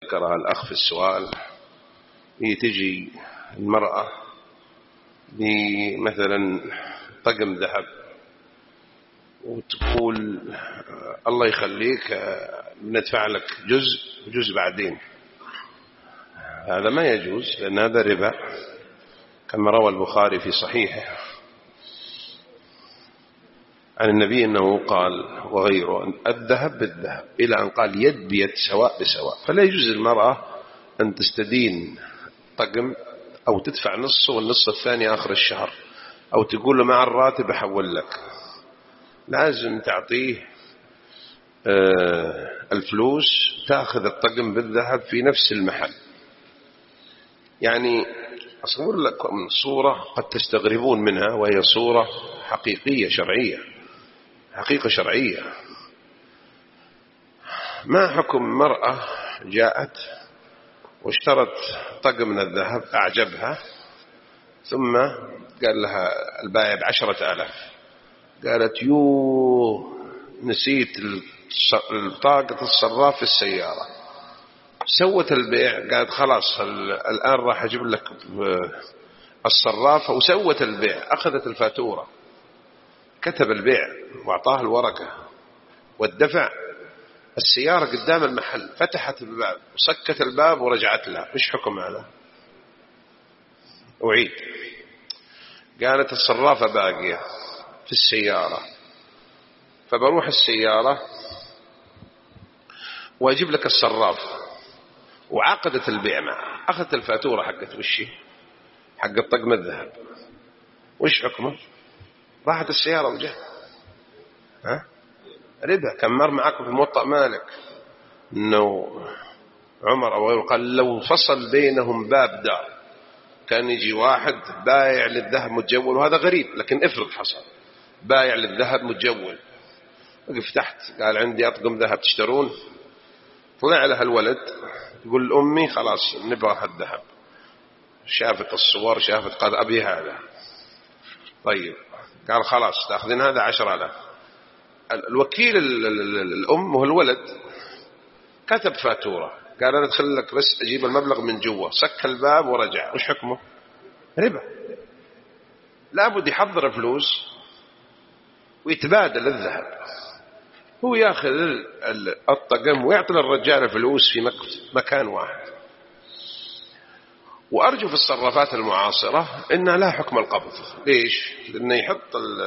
ذكرها الأخ في السؤال، هي تجي المرأة بمثلا طقم ذهب وتقول الله يخليك ندفع لك جزء وجزء بعدين. هذا ما يجوز، لأن هذا ربا، كما روى البخاري في صحيحه عن النبي أنه قال وغيره الذهب بالذهب، إلى أن قال يد بيد سواء بسواء. فلا يجوز المرأة أن تستدين طقم أو تدفع نصه والنصف الثاني آخر الشهر، أو تقول له مع الراتب أحول لك. لازم تعطيه الفلوس، تأخذ الطقم بالذهب في نفس المحل. يعني أصور لكم صورة قد تستغربون منها، وهي صورة حقيقية شرعية، حقيقة شرعية. ما حكم مرأة جاءت واشترت طقم من الذهب أعجبها، ثم قال لها البائع ب10,000، قالت يوه نسيت طاقة الصراف في السيارة. سوت البيع، قالت خلاص الآن راح أجيب لك الصرافة، وسوت البيع، أخذت الفاتورة، كتب البيع وأعطاها الورقة والدفع. السيارة قدام المحل، فتحت الباب وسكت الباب ورجعت لها. إيش حكم هذا؟ أعيد. قالت الصرافة باقية في السيارة، فبروح السيارة وأجيب لك الصرافة، وعقدت البيع معه، أخذت الفاتورة حقت وشي حق الطقم الذهب. وش حكمه؟ راحت السيارة وجه. ربا. كان مر معكم في موطأ مالك إنه عمر أو غيره قال لو فصل بينهم باب دار، كان يجي واحد بايع للذهب متجول، وهذا غريب لكن افرض حصل بايع للذهب متجول، وقف تحت قال عندي أطقم ذهب تشترون؟ طلع لها الولد يقول أمي خلاص نبغى هالذهب، شافت الصور، شافت قال أبي هذا. طيب قال خلاص تأخذين هذا 10,000. الوكيل الأم وهو الولد كتب فاتورة، قال أنا أدخل لك بس أجيب المبلغ من جوا، سك الباب ورجع. وش حكمه؟ ربا. لابد يحضر فلوس ويتبادل الذهب، هو ياخذ الطقم ويعطي للرجال فلوس في مكان واحد. وأرجو في الصرافات المعاصرة إنها لا حكم القبض. ليش؟ لأنه يحط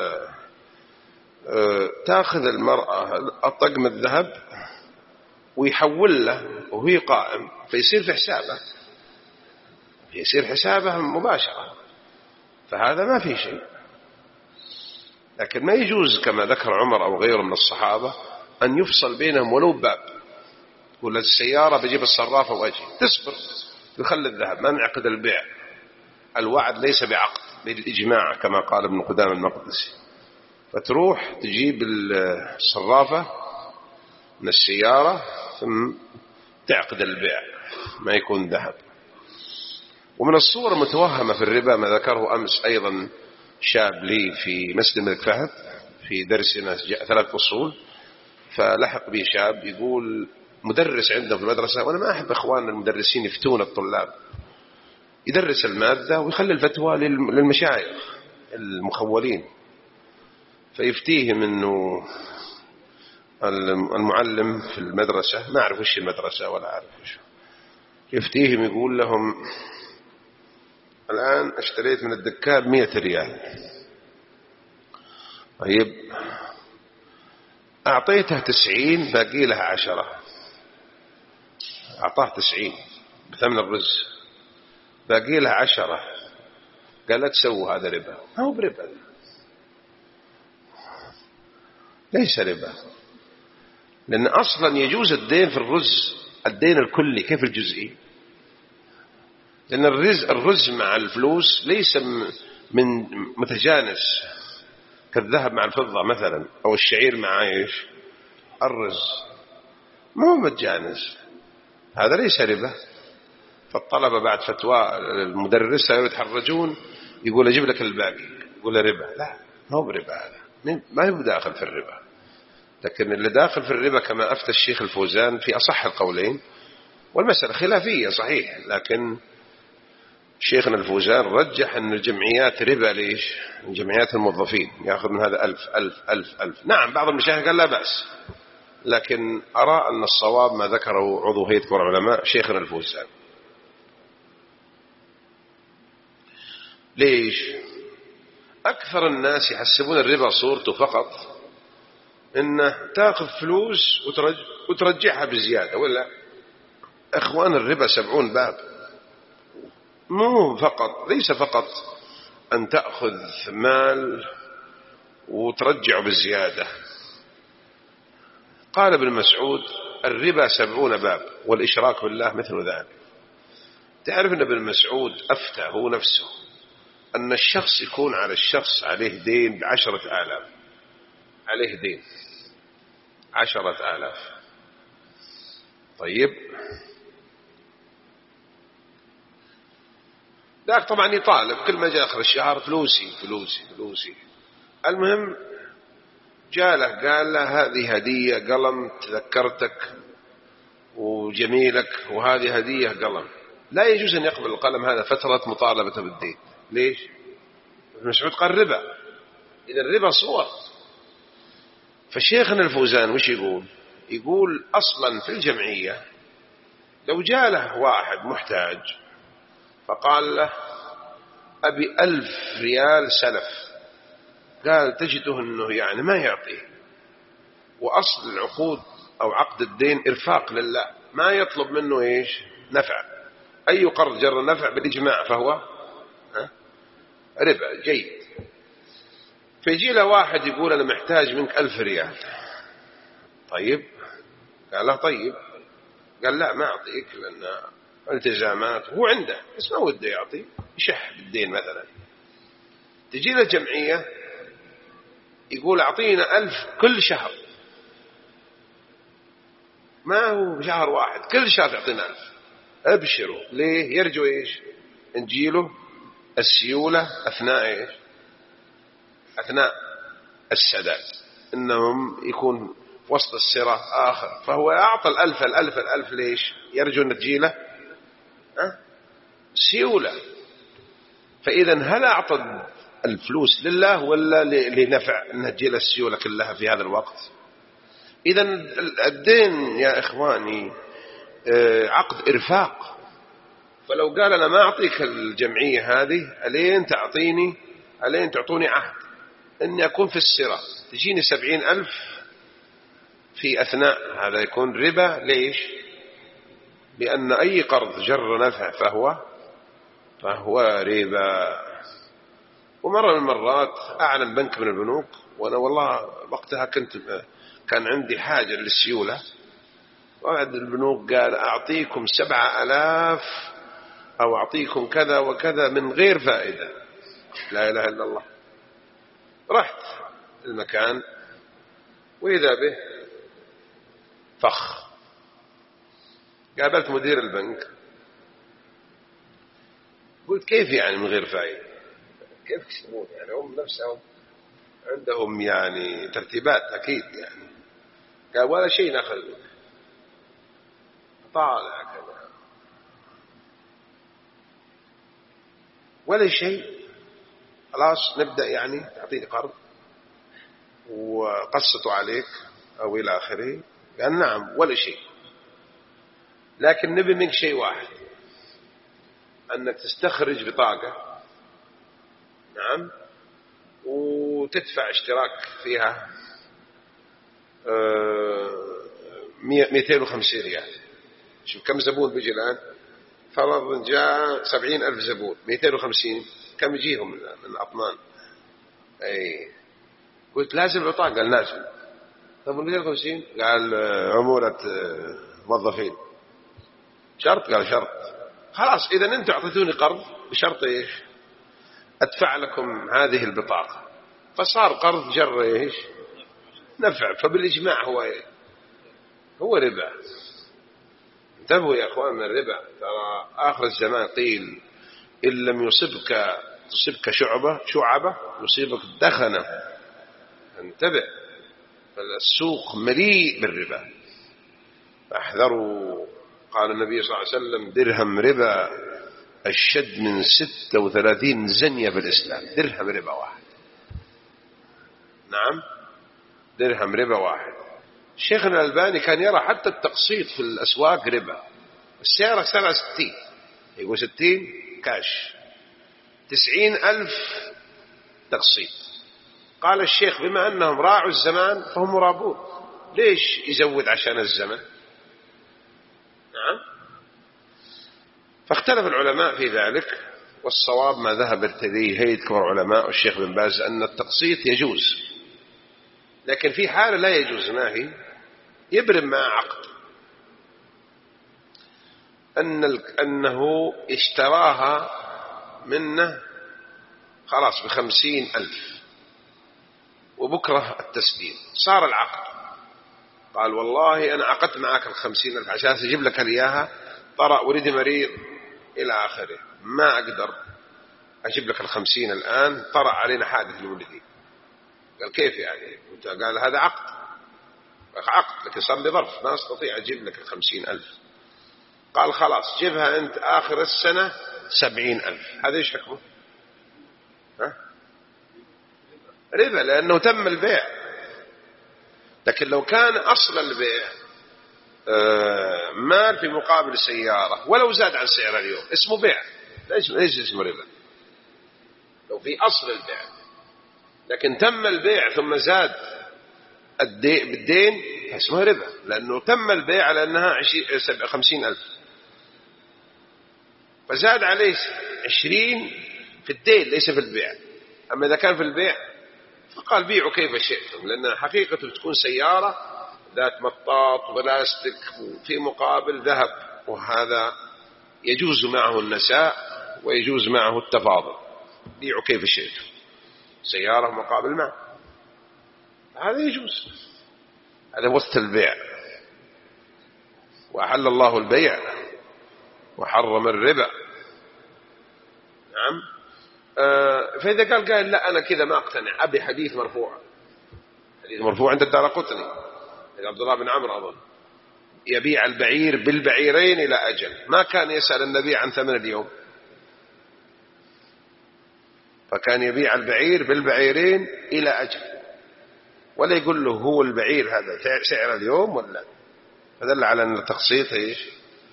تأخذ المرأة الطقم الذهب ويحول له وهي قائم، فيصير في حسابه، يصير حسابه مباشرة، فهذا ما في شيء. لكن ما يجوز كما ذكر عمر أو غيره من الصحابة أن يفصل بينهم ولو باب، يقول السيارة بجيب الصرافة وأجي، تصبر يخلي الذهب، ما نعقد البيع. الوعد ليس بعقد بالإجماع كما قال ابن قدامة المقدسي. فتروح تجيب الصرافة من السيارة ثم تعقد البيع، ما يكون ذهب. ومن الصور المتوهمة في الربا ما ذكره أمس أيضا شاب لي في مسجد الملك فهد في درسنا 3 فصول، فلحق بي شاب يقول مدرس عنده في المدرسة، وأنا ما أحب إخواننا المدرسين يفتون الطلاب، يدرس المادة ويخلي الفتوى للمشايخ المخولين، فيفتيهم أنه المعلم في المدرسة ما أعرف وش المدرسة ولا أعرف وش، يفتيهم يقول لهم الآن اشتريت من الدكاب 100 ريال، طيب أعطيتها 90 باقي لها 10، أعطاه 90 بثمن الرز باقي لها 10، قال لا تسووا هذا ربا. ما هو بربا، ليس ربا، لأن أصلا يجوز الدين في الرز، الدين الكلي كيف الجزئي؟ لأن الرز مع الفلوس ليس من متجانس كالذهب مع الفضة مثلا، أو الشعير مع إيش الرز، ما هو متجانس، هذا ليس ربا. فالطلبة بعد فتوى المدرس يتحرجون، يقول أجيب لك الباقي، يقول ربا. لا، ما هو بربا، هذا ما هو داخل في الربا. لكن اللي داخل في الربا كما أفتى الشيخ الفوزان في أصح القولين والمسألة خلافية صحيح، لكن شيخنا الفوزان رجح أن الجمعيات ربا. ليش؟ جمعيات الموظفين يأخذ من هذا 1000. نعم بعض المشايخ قال لا بأس، لكن أرى أن الصواب ما ذكره عضو هيئة كبار العلماء شيخنا الفوزان. ليش؟ أكثر الناس يحسبون الربا صورته فقط إنه تأخذ فلوس وترجعها بزيادة، ولا إخوان الربا 70 باب. ليس فقط أن تأخذ مال وترجعه بالزيادة. قال ابن مسعود الربا 70 باب والإشراك بالله مثل ذلك. تعرف أن ابن مسعود أفتى هو نفسه أن الشخص يكون على الشخص عليه دين ب10,000، عليه دين 10,000. طيب ذاك طبعا يطالب كل ما جاء آخر الشهر فلوسي. المهم جاله قال له هذه هدية قلم تذكرتك وجميلك، وهذه هدية قلم. لا يجوز أن يقبل القلم هذا فترة مطالبة بالدين. ليش؟ ابن مسعود قال ربا، إذا الربا صور. فشيخنا الفوزان وش يقول أصلا في الجمعية لو جاله واحد محتاج فقال له أبي 1000 ريال سلف، قال تجده أنه يعني ما يعطيه. وأصل العقود أو عقد الدين إرفاق لله، ما يطلب منه إيش؟ نفع. أي قرض جر نفع بالإجماع فهو ربا. جيد. فيجي له واحد يقول أنا محتاج منك 1000 ريال. طيب قال له طيب، قال لا ما أعطيك لأن التزامات، هو عنده بس ما وده يعطي، يشح بالدين مثلا. تجي له جمعية يقول أعطينا 1000 كل شهر، ما هو شهر واحد، كل شهر يعطينا 1000. أبشروا. ليه؟ يرجو إيش؟ نجيله السيولة أثناء إيش؟ أثناء السداد، إنهم يكون وسط السرة آخر. فهو أعطى 1000 ليش؟ يرجو أن تجيله سيولة. فإذا هل أعطى الفلوس لله ولا لنفع أن تجيله السيولة كلها في هذا الوقت؟ إذا الدين يا إخواني عقد إرفاق. فلو قال أنا ما أعطيك الجمعية هذه ألين تعطوني عهد أني أكون في السرة، تجيني 70,000 في أثناء هذا، يكون ربا. ليش؟ لأن أي قرض جر نفع فهو ربا. ومرة من المرات أعلن بنك من البنوك، وأنا والله وقتها كان عندي حاجة للسيولة، وبعد البنوك قال أعطيكم 7,000 أو أعطيكم كذا وكذا من غير فائدة. لا إله إلا الله. رحت المكان وإذا به فخ. قابلت مدير البنك، قلت كيف يعني من غير فائدة؟ كيف يكسبون يعني؟ هم نفسهم عندهم يعني ترتيبات أكيد يعني. قال ولا شيء نأخذ منك. طالع كذا ولا شيء، خلاص نبدأ يعني تعطيني قرض وقسطوا عليك أو إلى آخره. قال نعم ولا شيء، لكن نبي منك شيء واحد، أنك تستخرج بطاقة، نعم، وتدفع اشتراك فيها 250 ريال. شوف كم زبون بيجي الآن، فرض جاء 70,000 زبون، 250 كم يجيهم من الأطنان؟ أي قلت لازم بطاقة. قال لازم. طب 250 قال عمولة موظفين شرط؟ قال شرط. خلاص إذا أنتم أعطيتوني قرض بشرط إيش؟ أدفع لكم هذه البطاقة. فصار قرض جر إيش؟ نفع. فبالإجماع هو ربا. انتبهوا يا أخوان من الربا. ترى آخر الزمان قيل إن لم تصبك شعبة يصيبك دخنة. انتبه، السوق مليء بالربا، فاحذروا. قال النبي صلى الله عليه وسلم درهم ربا الشد من 36 زنية في الإسلام. درهم ربا واحد، نعم درهم ربا واحد. شيخنا الألباني كان يرى حتى التقسيط في الأسواق ربا. السيارة سنة 60، يقول 60 كاش، 90,000 تقسيط. قال الشيخ بما أنهم راعوا الزمان فهم مرابون، ليش يزود عشان الزمن؟ نعم. فاختلف العلماء في ذلك، والصواب ما ذهبت إليه هيئة كبار العلماء والشيخ بن باز أن التقسيط يجوز، لكن في حالة لا يجوز، ما هي؟ يبرم مع عقد أنه اشتراها منه خلاص ب50,000 وبكرة التسليم، صار العقد، قال والله أنا عقدت معك 50,000 عشان أجيب لك إياها، طرأ ولدي مريض إلى آخره، ما أقدر أجيب لك 50 الآن، طرأ علينا حادث لولدي. قال كيف يعني؟ قال هذا عقد لكن صار لي ظرف، ما أستطيع أجيب لك 50,000. قال خلاص جيبها أنت آخر السنة 70,000. هذا إيش حكمه؟ ربا، لأنه تم البيع. لكن لو كان أصل البيع مال في مقابل سيارة ولو زاد عن سعر اليوم، اسمه بيع، ليس اسمه ربا لو في أصل البيع. لكن تم البيع ثم زاد بالدين اسمه ربا، لأنه تم البيع على أنها 50,000 فزاد عليه 20 في الدين ليس في البيع. أما إذا كان في البيع فقال بيعوا كيف شئتم، لأن حقيقته تكون سيارة ذات مطاط وبلاستيك وفي مقابل ذهب، وهذا يجوز معه النساء ويجوز معه التفاضل. بيعوا كيف شئتم، سيارة مقابل ماء، هذا يجوز. هذا وسط البيع. وأحل الله البيع وحرم الربا. نعم. فإذا قال لا أنا كذا ما أقتنع، أبي حديث مرفوع. حديث مرفوع عند الدارقطني عبد الله بن عمرو أظن، يبيع البعير بالبعيرين إلى أجل، ما كان يسأل النبي عن ثمن اليوم، فكان يبيع البعير بالبعيرين إلى أجل، ولا يقول له هو البعير هذا سعر اليوم ولا. فدل على أن التقسيط إيش؟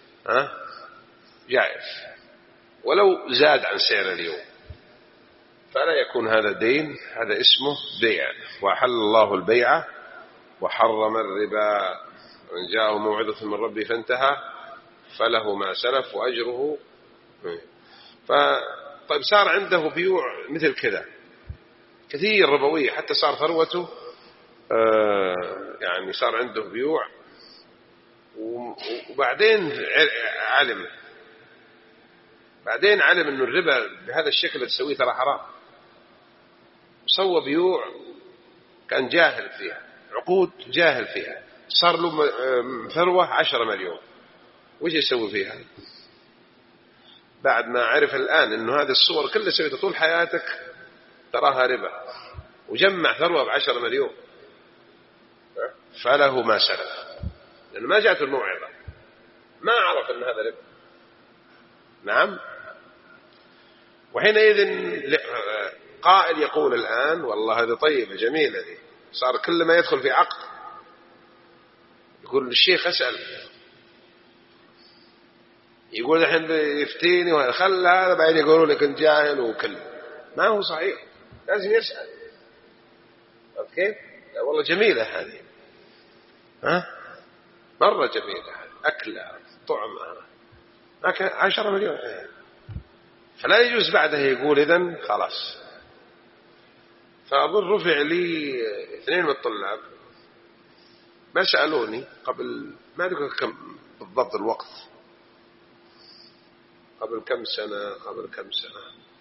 جائز ولو زاد عن سعر اليوم، فلا يكون هذا دين، هذا اسمه بيع. وأحل الله البيع وحرم الربا. من جاءه موعظة من ربه فانتهى فله ما سلف وأجره. طيب صار عنده بيوع مثل كذا كثير ربوية، حتى صار ثروته يعني صار عنده بيوع، وبعدين علم أن الربا بهذا الشكل اللي تسويه ترى حرام، سوى بيوع كان جاهل فيها، عقود جاهل فيها، صار له ثروة 10 مليون. وش يسوي فيها بعد ما عرف الآن أنه هذه الصور كلها سويتها طول حياتك تراها ربا، وجمع ثروة ب10 مليون؟ فله ما سلف، لأنه ما جاءت الموعظة، ما عرف أن هذا ربا. نعم. وحينئذ قائل يقول الآن والله هذه طيبة جميلة دي، صار كل ما يدخل في عقد يقول الشيخ أسأل، يقول الحين يفتيني وخلى هذا، بعدين يقولوا لك انت جاهل وكل. ما هو صحيح، لازم يسأل. كيف؟ والله جميلة هذه، مرة جميلة، أكلة طعمة، 10 مليون. فلا يجوز بعدها يقول إذن خلاص. فأظن رفع لي 2 من الطلاب ما سألوني قبل، ما أذكر كم بالضبط الوقت، قبل كم سنة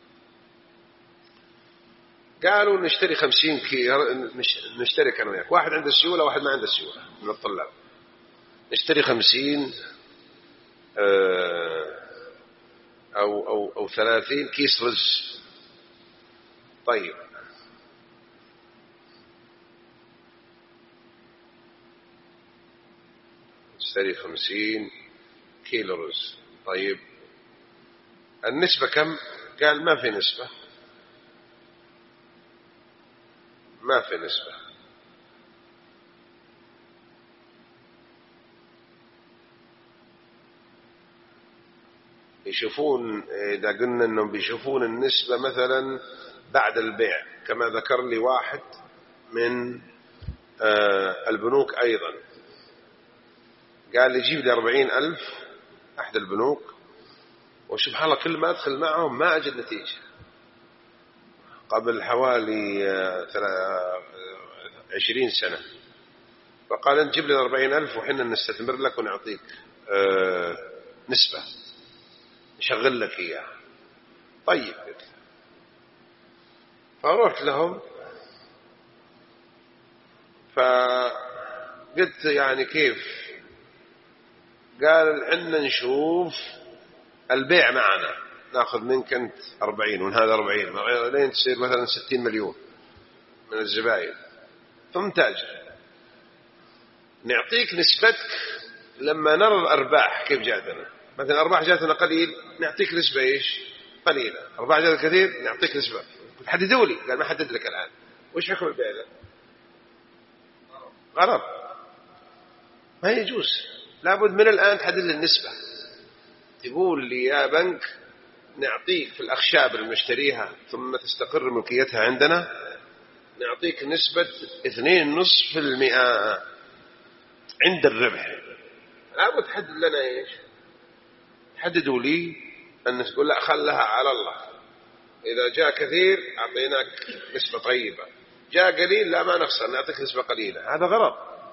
قالوا نشتري 50 كيلو، نشتري كانوا وياك، واحد عنده سيولة واحد ما عنده سيولة من الطلاب، نشتري 50 أو 30 كيس رز. طيب نشتري 50 كيلو رز. طيب النسبة كم؟ قال ما في نسبة، ما في نسبة. يشوفون إذا قلنا أنهم بيشوفون النسبة مثلا بعد البيع، كما ذكر لي واحد من البنوك أيضا، قال لي جيب لي 40,000 أحد البنوك، وسبحان الله كل ما أدخل معهم ما أجد نتيجة. قبل حوالي 20 سنة، فقال أنت جيب لي 40,000 وحنا نستثمر لك ونعطيك نسبة نشغل لك إياه. طيب فرحت لهم فقلت يعني كيف؟ قال عندنا نشوف البيع معنا، ناخذ منك أنت 40 ومن هذا 40 لين تصير مثلا 60 مليون من الزبائن، ثم تاجر، نعطيك نسبتك لما نرى الأرباح كيف جاتنا. مثلا أرباح جاتنا قليل نعطيك نسبة إيش قليلة، أرباح جاتنا كثير نعطيك نسبة. حددوا لي. قال ما حدد لك الآن. وش حكم البيع ذا؟ غرض، ما يجوز. لابد من الآن تحدد لي النسبة. تقول لي يا بنك نعطيك في الأخشاب اللي نشتريها ثم تستقر ملكيتها عندنا نعطيك نسبة 2.5% عند الربح. لابد تحدد لنا إيش؟ حددوا لي أن تقول لا خلها على الله، إذا جاء كثير أعطيناك نسبة طيبة، جاء قليل لا ما نخسر نعطيك نسبة قليلة. هذا غلط.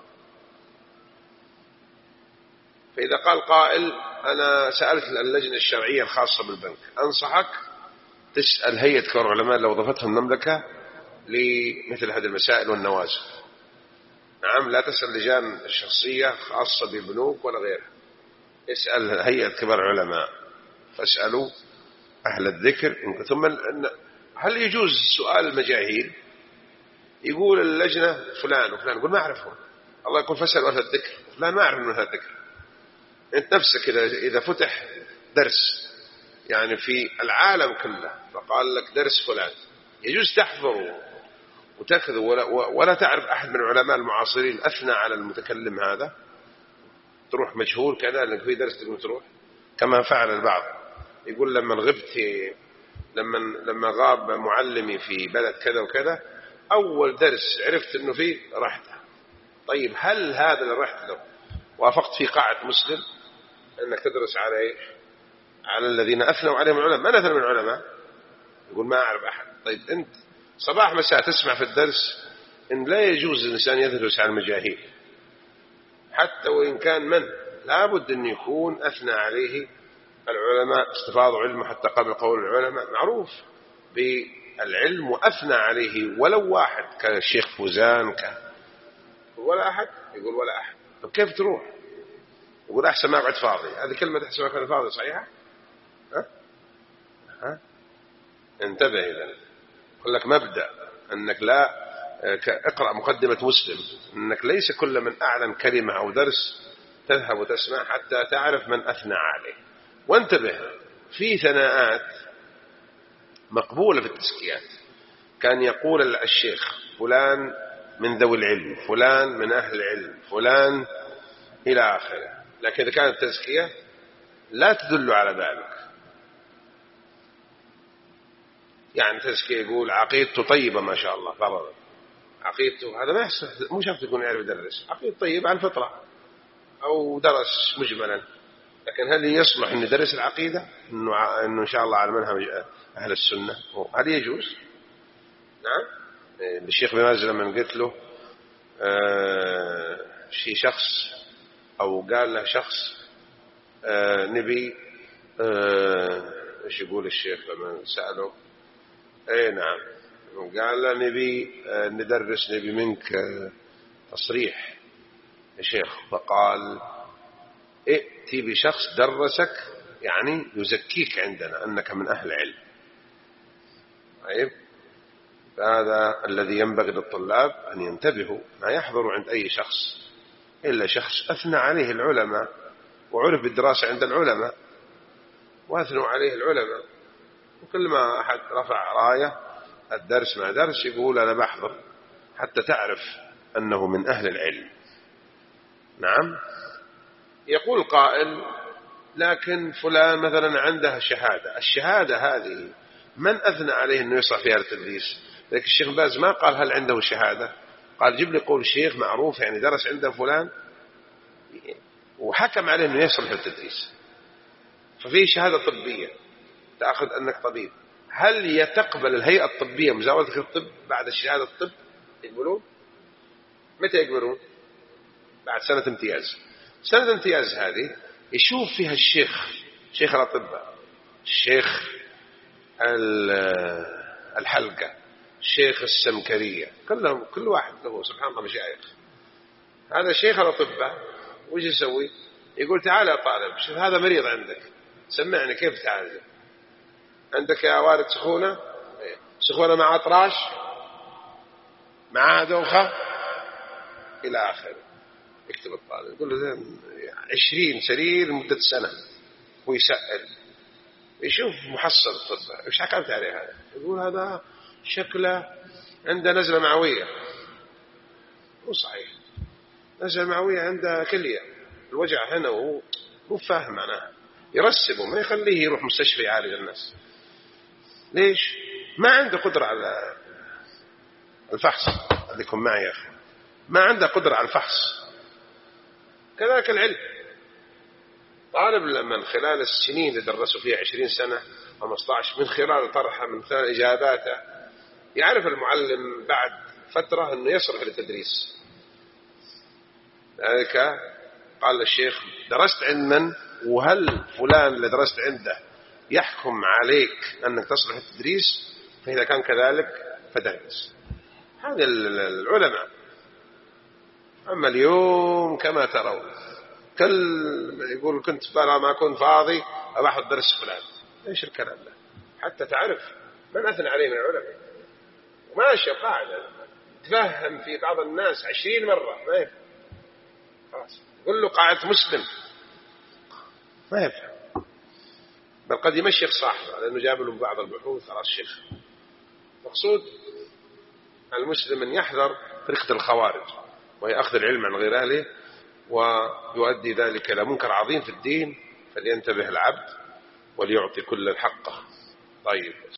فإذا قال قائل أنا سألت اللجنة الشرعية الخاصة بالبنك، أنصحك تسأل هيئة كبار العلماء لو ضفتها المملكة لمثل هذه المسائل والنوازل. نعم، لا تسأل لجان الشخصية خاصة بالبنوك ولا غيرها، اسأل هيئة كبار العلماء، فاسألوا أهل الذكر. ثم هل يجوز سؤال المجاهيل؟ يقول اللجنة فلان وفلان، يقول ما أعرفهم، الله يقول فاسألوا أهل الذكر، فلان ما أعرف من أهل الذكر. أنت نفسك إذا فتح درس يعني في العالم كله فقال لك درس فلان، يجوز تحضر وتأخذ ولا تعرف أحد من العلماء المعاصرين أثنى على المتكلم هذا، تروح مجهول كذا لأنك في درس تقول تروح، كما فعل البعض. يقول لما غبت، لما غاب معلمي في بلد كذا وكذا، أول درس عرفت أنه فيه رحت. طيب هل هذا اللي رحت له وافقت في قاعة مسلم أنك تدرس على إيش؟ على الذين أثنوا عليهم العلماء، ما نثنى من العلماء. يقول ما أعرف أحد. طيب أنت صباح مساء تسمع في الدرس إن لا يجوز الإنسان يدرس على المجاهيل حتى وإن كان من، لابد أن يكون أثنى عليه العلماء، استفاضوا علمه حتى قبل قول العلماء، معروف بالعلم وأثنى عليه ولو واحد كالشيخ فوزان ولا أحد. يقول ولا أحد. طب كيف تروح؟ يقول أحسن ما أقعد فاضي. هذه كلمة أحسن ما أقعد فاضي صحيحة؟ ها؟ انتبه. إذن يقول لك مبدأ أنك لا اقرأ مقدمة مسلم، أنك ليس كل من أعلن كلمة أو درس تذهب وتسمع حتى تعرف من أثنى عليه. وانتبه، في ثناءات مقبولة في التزكيات، كان يقول الشيخ فلان من ذوي العلم، فلان من أهل العلم، فلان إلى آخره، لكن إذا كانت التزكية لا تدل على ذلك. يعني تزكية يقول عقيدته طيبة ما شاء الله فرضا، عقيدته هذا ما يحصل، مو شرط يكون يعرف يدرس، عقيدة طيبة على الفطرة أو درس مجملا، لكن هل يصلح أن يدرس العقيدة إنه إن شاء الله على منهج أهل السنة؟ هل يجوز؟ نعم. الشيخ بن باز لما قلت له شي شخص أو قال له شخص نبي إيش يقول الشيخ لما سأله؟ إيه نعم، قال له نبي ندرس، نبي منك تصريح يا شيخ. فقال ائتي بشخص درسك يعني يزكيك عندنا أنك من أهل علم. طيب هذا الذي ينبغي للطلاب أن ينتبهوا، ما يحضروا عند أي شخص إلا شخص أثنى عليه العلماء وعرف بالدراسة عند العلماء وأثنوا عليه العلماء، وكل ما أحد رفع راية الدرس مع درس يقول أنا بحضر حتى تعرف أنه من أهل العلم. نعم. يقول قائل لكن فلان مثلا عنده شهادة، الشهادة هذه من أثنى عليه أنه يصلح فيها التدريس؟ لكن الشيخ باز ما قال هل عنده شهادة، قال جيب لي قول الشيخ معروف يعني درس عنده فلان وحكم عليه أنه يصلح التدريس. ففي شهادة طبية تأخذ أنك طبيب، هل يتقبل الهيئة الطبية مزاولتك الطب بعد الشهادة الطب؟ يقبلون؟ متى يقبلون؟ بعد سنة امتياز. سنة امتياز هذه يشوف فيها الشيخ، شيخ الأطباء، الشيخ الحلقة، الشيخ السمكرية، كلهم كل واحد له سبحان الله مشايخ. هذا شيخ الأطباء وش يسوي؟ يقول تعال يا طالب شوف هذا مريض عندك، سمعني كيف تعالجه. عندك يا وارد سخونة، سخونة مع أطراش مع دوخة إلى آخره. يكتب الطالب يقول له 20 سرير مدة سنة ويسأل يشوف محصل الطب ايش حكمت عليه هذا؟ يقول هذا شكله عنده نزلة معوية. مو صحيح، نزلة معوية عنده كلية، الوجع هنا مو فاهم معناها، يرسبه ما يخليه يروح مستشفى يعالج الناس. ليش؟ ما عنده قدرة على الفحص. خليكم معي يا أخي، ما عنده قدرة على الفحص. كذلك العلم، طالب من خلال السنين اللي درسوا فيها 20 سنة 15 من خلال طرحه من خلال إجاباته يعرف المعلم بعد فترة أنه يصلح للتدريس. ذلك قال الشيخ درست عند من، وهل فلان اللي درست عنده يحكم عليك أنك تصلح التدريس؟ فإذا كان كذلك فدرس. هذا العلماء. أما اليوم كما ترون يقول كنت ما أكون فاضي أبحث درس فلان. إيش الكلام ده؟ حتى تعرف من أثنى عليه من العلماء. وماشي قاعدة تفهم في بعض الناس 20 مرة ما يفهم، خلاص قل له قاعدة مسلم ما يفهم، بل قد يمشيخ صاحبه لأنه جاب له بعض البحوث خلاص شيخ. مقصود المسلم أن يحذر طريقة الخوارج وهي أخذ العلم عن غير أهله، ويؤدي ذلك إلى منكر عظيم في الدين. فلينتبه العبد وليعطي كل الحق. طيب.